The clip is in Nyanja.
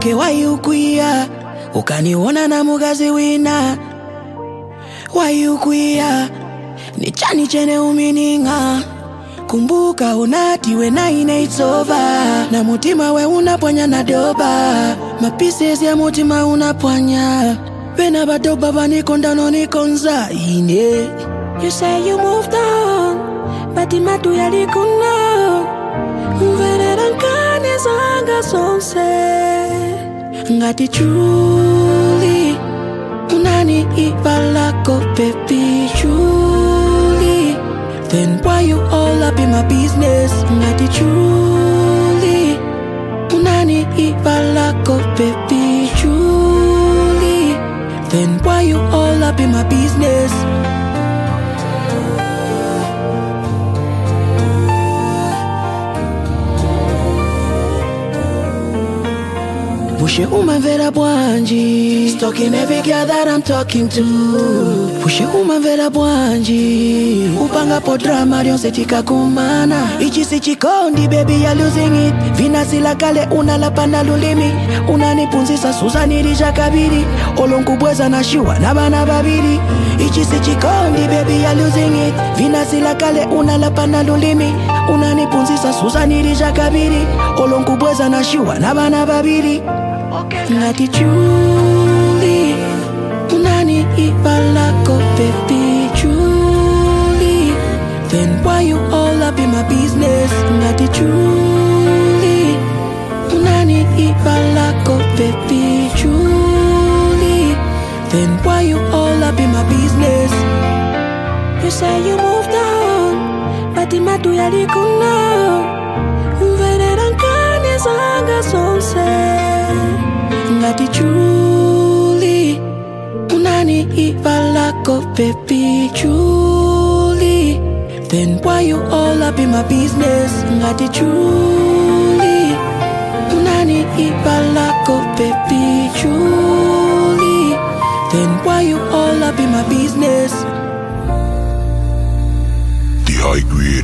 Okay, why you queer? Ukaniona na mugazi wina. Why you queer? Nichani chene umininga. Kumbuka unati we naine it's over. Na mutima we unaponya na doba. Mapieces ya mutima unaponya. Vena badoba banikonda no nikonza ine. You say you moved on, but imatu yalikuna. Mvere rankane zanga sonse. Ngati truly unani ibalako baby truly. Then why you all up in my business? Ngati truly unani ibalako baby truly. Then why you all up in my business? Pushe umavera bwanji. Stalking every girl that I'm talking to. Pushe umavera bwanji. Upanga po drama ryonse chikakumana. Ichi si chikondi baby you're losing it. Vina sila kale unalapana lulimi. Unanipunzisa suzanirisha kabiri. Olonkubweza na shiwa na bana babiri. Ichi si chikondi baby you're losing it. Vina sila kale unalapana lulimi. Unanipunzisa suzanirisha kabiri. Olonkubweza na shiwa na bana babiri. Ngati truly unani ibalako baby truly. Then why you all up in my business? Ngati truly unani ibalako baby truly. Then why you all up in my business? You say you moved on, but imatu yalikuna. Mvere rankane zanga sonse. Ngati truly unani ibalako baby truly. Then why you all up in my business? Ngati truly unani ibalako baby truly. Then why you all up in my business? The High Grade